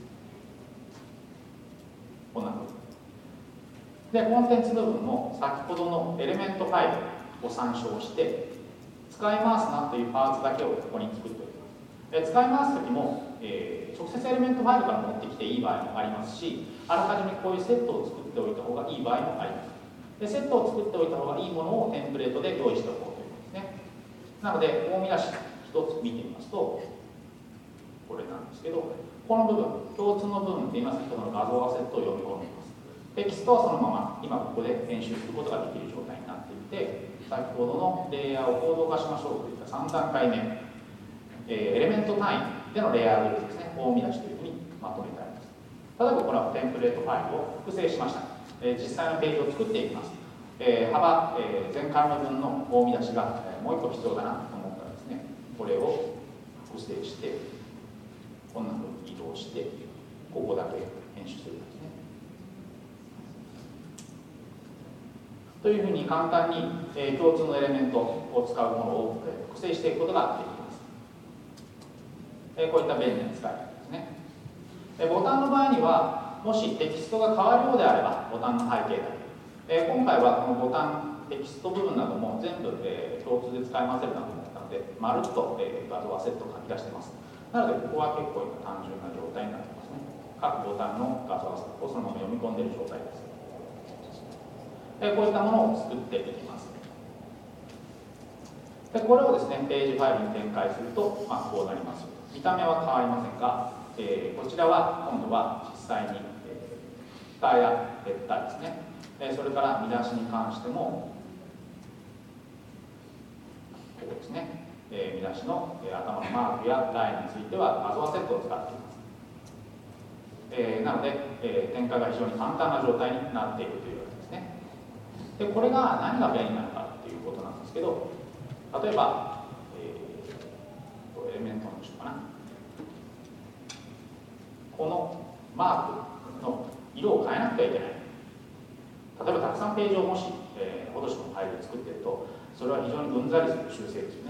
S2: こんなふうに。で、コンテンツ部分も先ほどのエレメントファイルを参照して、使い回すなというパーツだけをここに作っておきます。えー、使い回すときも、えー、直接エレメントファイルから持ってきていい場合もありますし、あらかじめこういうセットを作っておいた方がいい場合もあります。で、セットを作っておいた方がいいものをテンプレートで用意しておこうということですね。なので、大見出し一つ見てみますと、これなんですけど、この部分、共通の部分って今先ほどの画像アセットを読み込みます。テキストはそのまま今ここで編集することができる状態になっていて、先ほどのレイヤーをコード化しましょうといったさん段階目、えー、エレメント単位でのレイヤールールですね、大見出しというふうにまとめてあります。例えばこれはテンプレートファイルを複製しました。えー、実際のページを作っていきます。えー、幅、えー、前回の分の大見出しが、えー、もう一個必要だなと思ったらですね、これを複製して、こんなふうに移動して、ここだけ編集するんですね。というふうに簡単に、えー、共通のエレメントを使うものを、えー、複製していくことができます。えー、こういった便利な使い方ですね。えー、ボタンの場合には、もしテキストが変わるようであれば、ボタンの背景だけ。えー、今回はこのボタン、テキスト部分なども全部、えー、共通で使い回せるなと思ったので、まるっと、えー、画像アセットを書き出してます。なので、ここは結構今単純な状態になってますね。各ボタンの画像アセットをそのまま読み込んでいる状態です。えー、こういったものを作っていきます。で、これをですね、ページファイルに展開すると、まあ、こうなります。見た目は変わりませんが、えー、こちらは今度は実際に、えー、フタやヘッダーですね、えー、それから見出しに関しても、ここですね、えー、見出しの、えー、頭のマークやラインについては画像アセットを使っています。えー、なので、えー、展開が非常に簡単な状態になっているというわけですね。で、これが何が便利なのかということなんですけど、例えば、えー、エレメントのしようかな。このマークの色を変えなくてはいけない。例えばたくさんページをもし、えー、フォトショップのファイルで作っていると、それは非常にうんざりする修正ですよね。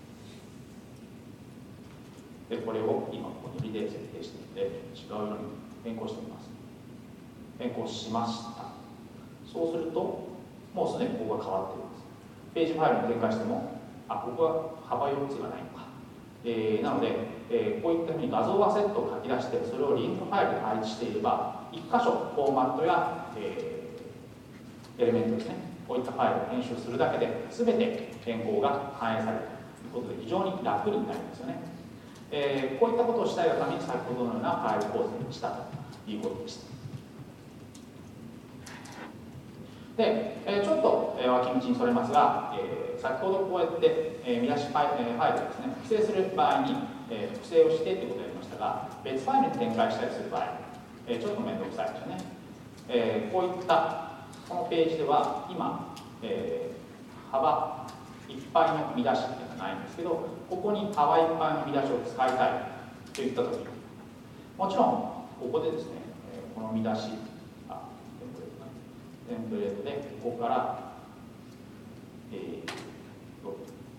S2: で、これを今ここに塗りで設定していて、違う色に変更してみます。変更しました。そうすると、もうすでにここが変わっています。ページファイルに展開しても、あ、ここは幅よっつがないのか。えー、なので、えー、こういったふうに画像アセットを書き出して、それをリンクファイルで配置していれば、いっ箇所フォーマットや、えー、エレメントですね、こういったファイルを編集するだけで、全て変更が反映されるということで、非常に楽になりますよね。えー、こういったことをしたいがために、先ほどのようなファイル構成にしたということでした。で、えー、ちょっと、えー、脇道にそれますが、えー、先ほどこうやって、えー、見出しファイル、えー、ファイルをですね、複製する場合に、えー、複製をしてということをやりましたが、別ファイルに展開したりする場合、えー、ちょっと面倒くさいですよね。えー、こういったこのページでは今、えー、幅いっぱいの見出しっていうのはないんですけど、ここに幅いっぱいの見出しを使いたいといったとき、もちろんここでですね、この見出し、テンプレートでここから、えー、こ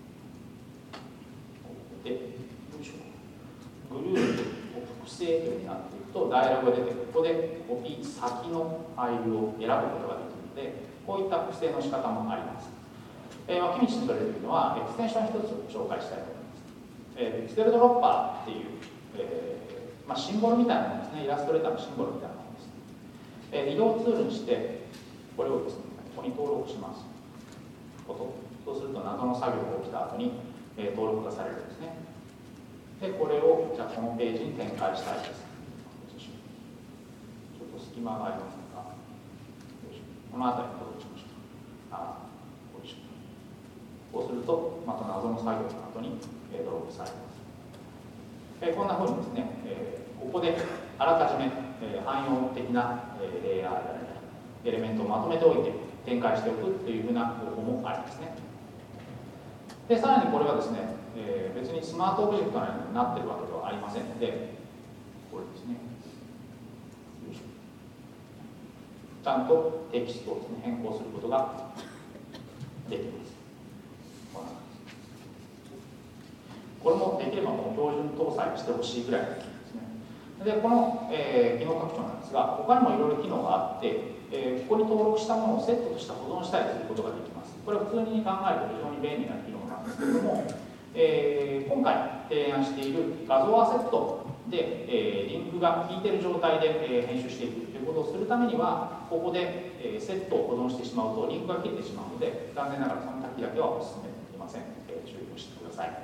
S2: こでよいしょグループを複製というふうになっていくとダイアログが出て、ここでコピー先のファイルを選ぶことができるので、こういった複製の仕方もあります。えー、脇道にそれるというのはエクステンション一つ紹介したいと思います。えー、ピクセルドロッパーっていう、えーまあ、シンボルみたいなものですね。イラストレーターのシンボルみたいなものです。えー、移動ツールにしてこれをですね、ここに登録します。そうすると謎の作業が起きた後に、えー、登録がされるんですね。で、これをじゃあこのページに展開したいです。ちょっと隙間がありますが、この辺りに登録しましょう。 あこうしこうするとまた謎の作業の後に、えー、ドロップされます。えー、こんなふうにですね、えー、ここであらかじめ、えー、汎用的な、えー、レイヤーであるエレメントをまとめておいて展開しておくというふうな方法もありますね。でさらにこれはですね、えー、別にスマートオブジェクトになっているわけではありませんので、これですね、ちゃんとテキストをですね、変更することができます。これもできればもう標準搭載してほしいぐらいですね。で、この、えー、機能拡張なんですが、他にもいろいろ機能があって、えー、ここに登録したものをセットとして保存したりすることができます。これは普通に考えると非常に便利な機能なんですけれども、えー、今回提案している画像アセットで、えー、リンクが引いている状態で、えー、編集していくということをするためには、ここで、えー、セットを保存してしまうとリンクが切れてしまうので、残念ながらその時だけはお勧めできません。えー、注意をしてください。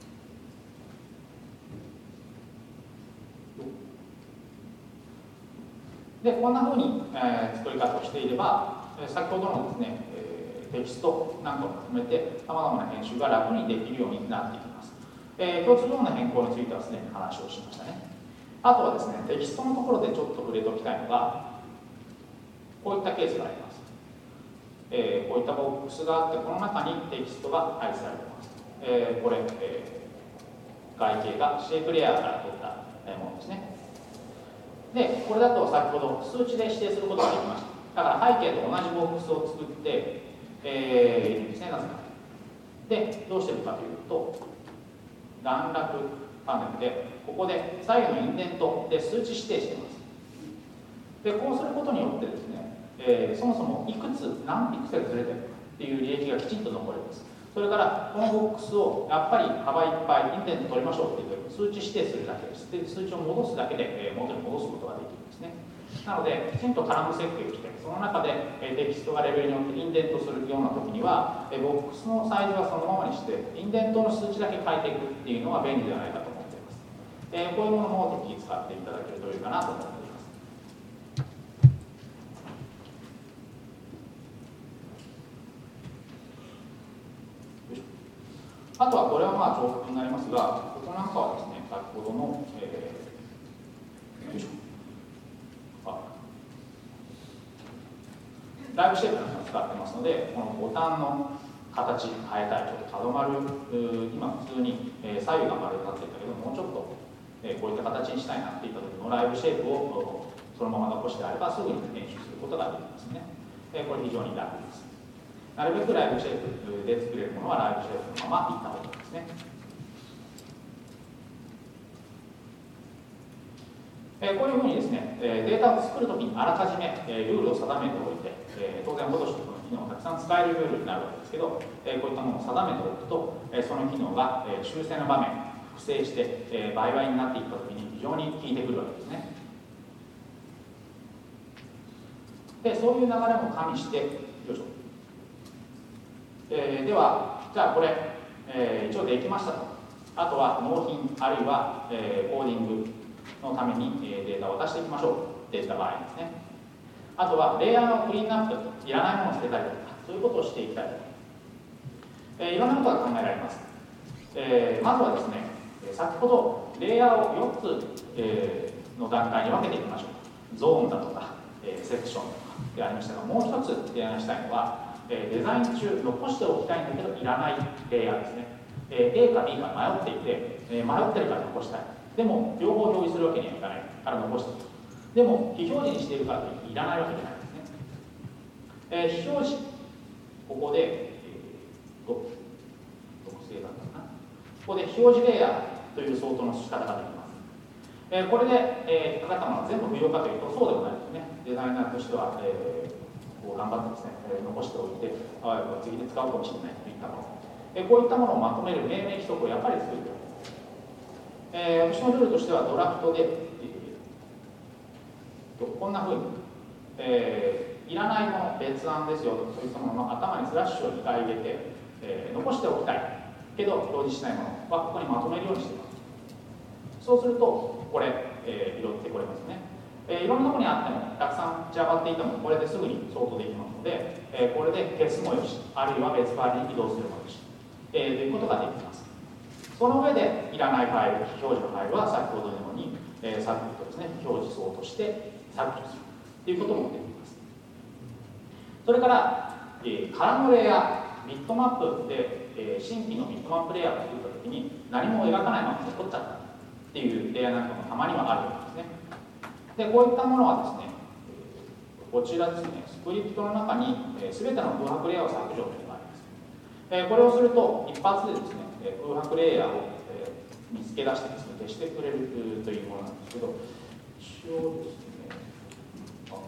S2: でこんなふうに、えー、作り方をしていれば、先ほどのですね、えー、テキストなんかを含めてさまざまな編集が楽にできるようになってきます。えー、共通部分の変更についてはすでに話をしましたね。あとはですね、テキストのところでちょっと触れておきたいのが、こういったケースがあります。えー、こういったボックスがあって、この中にテキストが配置されています。えー、これ、えー、外形がシェイプレイヤーから取ったものですね。で、これだと先ほど数値で指定することができました。だから背景と同じボックスを作って、えー、いるんですね、なぜか。で、どうしてるかというと、段落パネルで、ここで左右のインデントで数値指定しています。で、こうすることによってですね、えー、そもそもいくつ、何ピクセルずれてるかっていう履歴がきちんと残ります。それから、このボックスをやっぱり幅いっぱいインデント取りましょうっていう数値指定するだけです。で、数値を戻すだけで、えー、元に戻すことができるんですね。なので、きちんとカラム設計をして、その中で、えー、テキストがレベルによってインデントするような時には、えー、ボックスのサイズはそのままにして、インデントの数値だけ変えていくっていうのが便利ではないかと思っています。えー、こういうものも適宜使っていただけるといいかなと思っています。あとはこれはまあ重複になりますが、ここなんかはですね、先ほどの、えー、よいしょあライブシェイプなんかを使ってますので、このボタンの形変えたい、ちょっと角丸、今普通に、えー、左右が丸になっていたけど、もうちょっと、えー、こういった形にしたいなっていった時のライブシェイプをそのまま残してあれば、すぐに編集することができますね。えー、これ非常に楽です。なるべくライブシェイプで作れるものはライブシェイプのままいった方がいいですね。えー、こういうふうにですね、えー、データを作るときにあらかじめ、えー、ルールを定めておいて、えー、当然、フォトショップの機能をたくさん使えるルールになるわけですけど、えー、こういったものを定めておくと、えー、その機能が、えー、修正の場面、複製して、えー、倍々になっていったときに非常に効いてくるわけですね。で、そういう流れも加味して、よいしょ。えー、では、じゃあこれ、えー、一応できましたと。あとは納品、あるいは、えー、コーディングのために、えー、データを渡していきましょうっていった場合ですね。あとは、レイヤーのクリーンアップ、いらないものを捨てたりとか、そういうことをしていきたいと、えー。いろんなことが考えられます。えー、まずはですね、先ほど、レイヤーをよっつ、えー、の段階に分けていきましょう。ゾーンだとか、えー、セクションとかでありましたが、もう一つ提案したいのは、デザイン中残しておきたいんだけどいらないレイヤーですね。A か B か迷っていて、迷ってるから残したい。でも両方表示するわけにはいかないから残しておく。でも非表示にしているからといっていらないわけじゃないですね。えー、非表示、ここで、えー、と特性だったかな。ここで非表示レイヤーという相当の仕方ができます。えー、これで、えー、かかったものは全部不要かというとそうでもないですね。デザイナーとしては、えー頑張ってですね、えー、残しておいて、あ次で使うかもしれないといったもの、えー、こういったものをまとめる命名規則をやっぱり作っておく。えー、私のルールとしてはドラフトで、えー、こんなふうに、えー、いらないもの、別案ですよと、そういったものの頭にスラッシュをにかい入れて、えー、残しておきたいけど表示しないものはここにまとめるようにしています。そうすると、これ、えー、拾ってこれますね。 えー、いろんなところにあってもたくさん散らばっていてもこれですぐにソートできますので、えー、これで消すもよし、あるいは別ファイルに移動するもよし、えー、ということができます。その上でいらないファイル、非表示のファイルは先ほどのように、えー、さっきとですね、表示層として削除するということもできます。それから、えー、空のレイヤー、ビットマップで、えー、新規のビットマップレイヤーを作ったときに何も描かないまま残っちゃったっていうレイヤーなんかもたまにはあるわけですね。で、こういったものはですね、こちらですね、スクリプトの中にすべ、えー、ての空白レイヤーを削除というのがあります。えー、これをすると、一発でですね、空白レイヤーを、えー、見つけ出してですね、消してくれるというものなんですけど、一応ですね、こ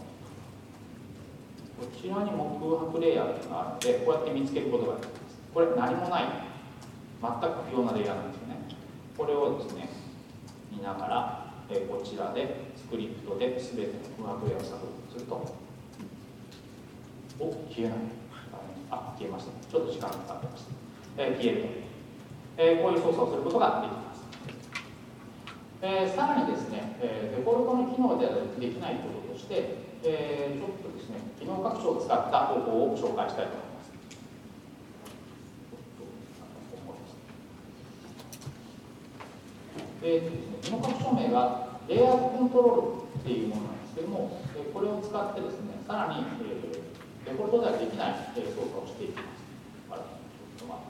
S2: ちらにも空白レイヤーというのがあるので、こうやって見つけることができます。これ、何もない、全く不要なレイヤーなんですよね。これをですね、見ながら、えー、こちらでスクリプトで全ての空白レイヤーを削除すると、お、消えない。あ、消えました。ちょっと時間がかかってました。えー、消えると、えー。こういう操作をすることができます。えー、さらにですね、えー、デフォルトの機能ではできないこととして、えー、ちょっとですね、機能拡張を使った方法を紹介したいと思います。えーとですね、機能拡張名がレイヤーズコントロールっていうものなんですけども、これを使ってですね、さらに、えー、デフォルトではできない操作をしていきます。あら、ちょっと待って。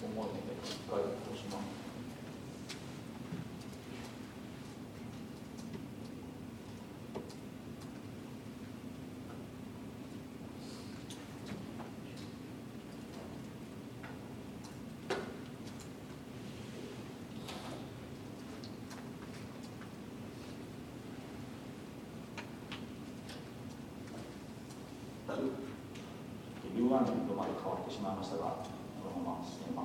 S2: 思いので一回押します。ユーワン の色まで変わってしまいましたが、このまま進めます。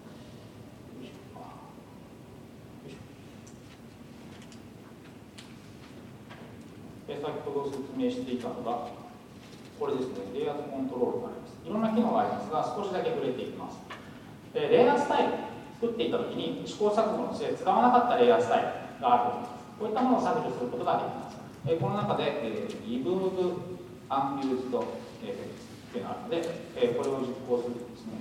S2: 先ほど説明していたのが、これですね、レイヤーズコントロールがあります。いろんな機能がありますが、少しだけ触れていきます。レイヤースタイル作っていたときに、試行錯誤の末、使わなかったレイヤースタイルがあると思います。こういったものを削除することができます。この中で、Remove Unused Effectsというのがあるので、これを実行するとですね、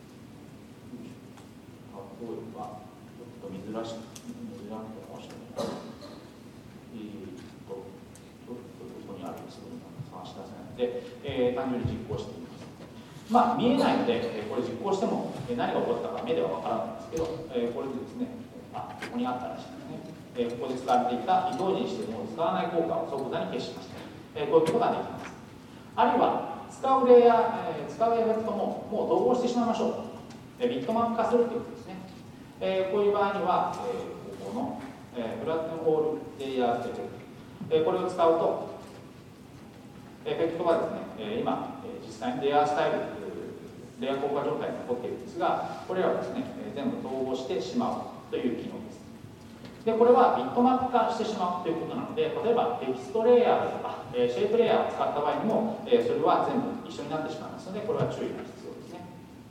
S2: 例えば、ちょっと見づらし見づらくて申し訳ない。えーと、ちょっとどこにあるんですけど、探し出せないので、えー、単純に実行してみます。まあ、見えないので、これ実行しても何が起こったか目ではわからないんですけど、えー、これでですね、あ、ここにあったらしいですね。えー、ここで使われていた異表示にしても使わない効果を即座に消しました。えー、こういうことができます。あるいは、使うレイヤー、えー、使うエフェクトももう統合してしまいましょうと。えー、ビットマップ化するということですね。えー、こういう場合には、えー、ここの、えー、フラットンホールレイヤーエフェクト、えー、これを使うと、エフェクトはですね、えー、今、えー、実際にレイヤースタイル、レイヤー効果状態に残っているんですが、これらをですね、えー、全部統合してしまうという機能です。で、これはビットマップ化してしまうということなので、例えばテキストレイヤーとか、えー、シェイプレイヤーを使った場合にも、えー、それは全部一緒になってしまいますので、これは注意が必要ですね。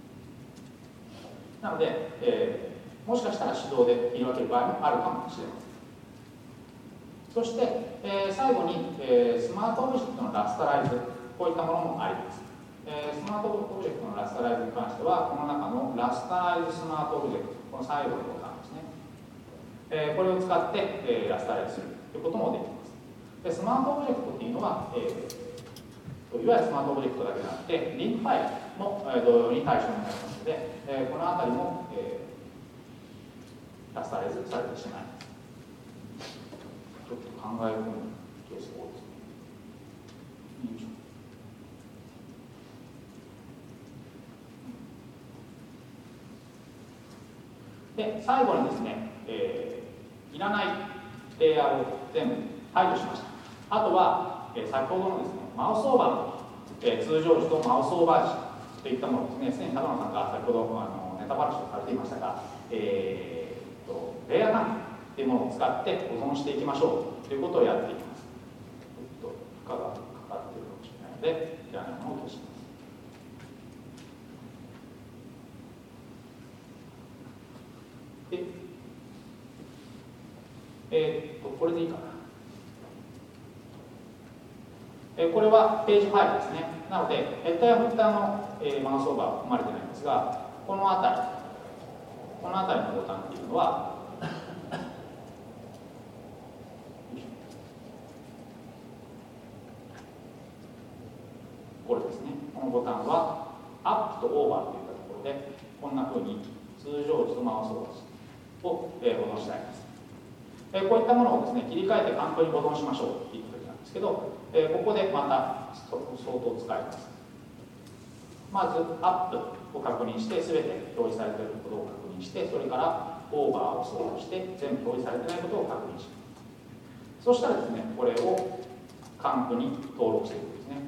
S2: なので、えー、もしかしたら手動で切り分ける場合もあるかもしれません。そして、えー、最後に、えー、スマートオブジェクトのラスタライズ、こういったものもあります。えー、スマートオブジェクトのラスタライズに関しては、この中のラスタライズスマートオブジェクト、この最後のボタンですね。えー、これを使って、えー、ラスタライズするということもできます。で、スマートオブジェクトっていうのは、えー、いわゆるスマートオブジェクトだけじゃなくて、リンクファイルも、えー、同様に対象になりますので、えー、このあたりも、えー、ラスタライズされてしまいます。ちょっと考え込むケースが多いですね。よいしょ。で、最後にですね、えー、いらないレイヤーを全部排除しました。あとは、えー、先ほどのですね、マウスオーバーの、えー、通常時とマウスオーバー時といったものですね、すでに高野さんが先ほどあのネタバラシをされていましたが、えー、とレイヤー関係というものを使って保存していきましょうということをやっていきます。ちょっと負荷がかかっているかもしれないので、いらないものを消します。でえー、っとこれでいいかな。えー、これはページファイルですね。なのでヘッダーやフッターの、えー、マウスオーバーは含まれてないんですが、この辺りこの辺りのボタンっていうのはこれですね。このボタンはアップとオーバーといったところで、こんな風に通常時とマウスオーバーを、えー、保存してあります。えー、こういったものをですね、切り替えて環境に保存しましょうといった時なんですけど、えー、ここでまた相当使います。まずアップを確認して、全て表示されていることを確認して、それからオーバーを操作して全部表示されていないことを確認します。そしたらですね、これを環境に登録していくんですね。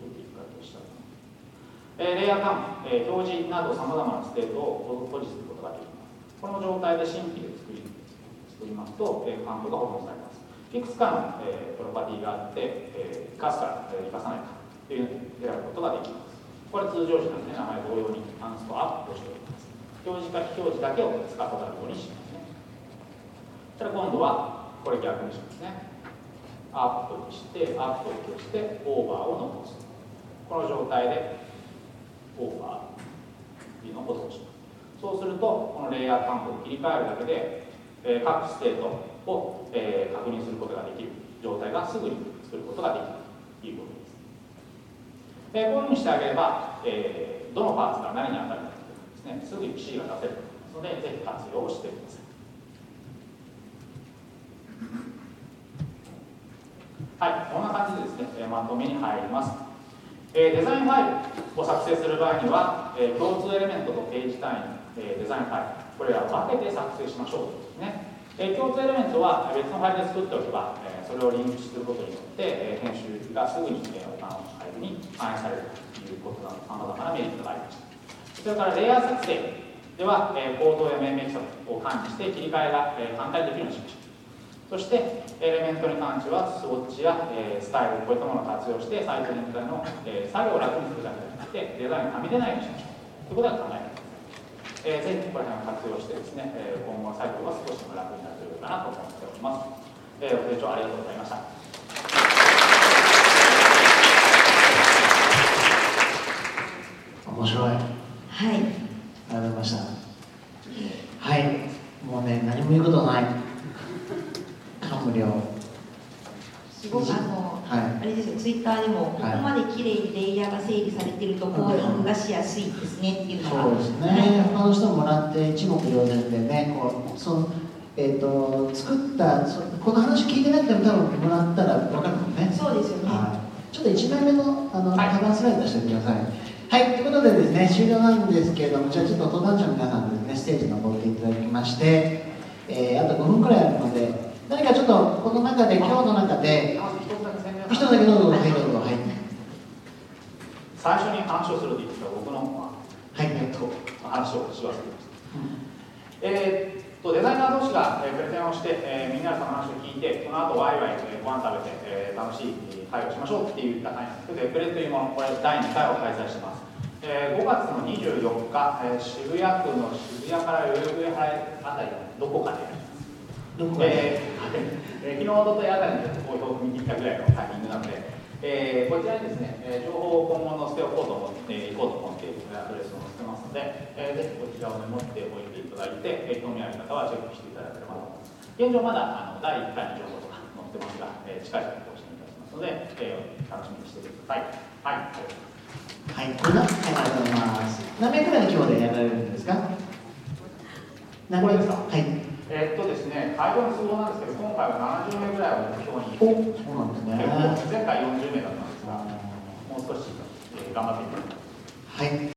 S2: えー、レイヤー間、えー、表示などさまざまなステートを保持することができます。この状態で新規で作り作りますと、えー、環境が保存されます。いくつかの、えー、プロパティがあって、えー、生かすか、えー、生かさないかというのを選ぶことができます。これは通常時なので、名前同様にアンスとアップをしております。表示か非表示だけを使わざるようにしますね。そしたら今度はこれ逆にしますね。アップにして、アップを消して、オーバーを残す。この状態でオーバーというのを保存します。そうすると、このレイヤー環境を切り替えるだけで、えー、各ステートを、えー、確認することができる状態がすぐに作ることができるということです。えー、こういうふうにしてあげれば、えー、どのパーツが何に当たるかというのですね、すぐに シー が出せると思いますので、ぜひ活用してください。はい、こんな感じでですね、まとめに入ります。えー、デザインファイルを作成する場合には、えー、共通エレメントとページ単位の、えー、デザインファイル、これらを分けて作成しましょうということですね。えー、共通エレメントは別のファイルで作っておけば、えー、それをリンクすることによって、えー、編集がすぐに、えー、他のファイルに反映されるということなど、さまざまなメリットがありました。それからレイヤー作成では、えー、コードや命名規則を管理して切り替えが、えー、簡単にできるようにしました。そして、エレメントに関しては、スウォッチや、えー、スタイル、こういったものを活用して、サイト全体の、えー、作業を楽にするだけじゃなくて、デザインがはみ出ないようにしましょうということが考えられます。えー、ぜひここら辺を活用してですね、えー、今後の作業が少しでも楽になるというかなと思っております。えー、ご清聴ありがとうございました。
S3: 面白い。はい。
S1: はい。
S3: ありがとうございました。はい。もうね、何も言うことない。感無量。
S1: すごくあの、
S3: はい、
S1: あれですよ、ツイッターでも、ここまで綺麗にレイヤーが整理されていると、コーディングがしやすいですねっていうのが。
S3: そうですね。はい、他の人もらって一目瞭然でね、こうそのえっ、ー、と作ったそこの話聞いてなくても多分もらったら分かるもんね。
S1: そうですよね。はい、
S3: ちょっといちまいめのあの、はい、カバースライドしてください。はい、ということでですね、終了なんですけれども、じゃあちょっと登壇者の皆さんですね、ステージに登っていただきまして、えー、あとごふんくらいあるので、何かちょっとこの中で、今日の中で、一つだけどうぞ、はい、どうぞ、はい。
S2: 最初に話をすると言ってた僕の、
S3: はい、えっと、
S2: 話をし忘れました。えーとデザイナー同士が、えー、プレゼンをして、えー、みんなでその話を聞いて、その後ワイワイ、えー、ご飯食べて、えー、楽しい会をしましょうっていう会なんですけど、プレというもの、これだいにかいを開催しています。えー、ごがつのにじゅうよっか、えー、渋谷区の渋谷から代々木あたりどこかでやります。どこかで、えー、昨日、おとといあたりに好評を見てきたぐらいのタイミングなので、えー、こちらにですね、えー、情報を今後載せておこうと思っていこうと思っているアドレスを載せてますので、えー、ぜひこちらをメモっておいていただいて、えー、興味ある方はチェックしていただければと思います。現状まだあのだいいっかいの情報とか載ってますが、えー、近い更新いたしますので、えー、楽しみにしていてください。はい、ありがとうございます。
S3: はい、これな、はい、ありがとうございます。何名くらいの規模でやられるんですか？
S2: 何名ですか？
S3: はい。
S2: えー、っとですね、会場の都合なんですけど、今回はななじゅうめいぐらいを目標に、
S3: お、そうなんですね。
S2: 前回よんじゅうめいだったんですが、もう少し、えー、頑張っていただきます。
S3: はい。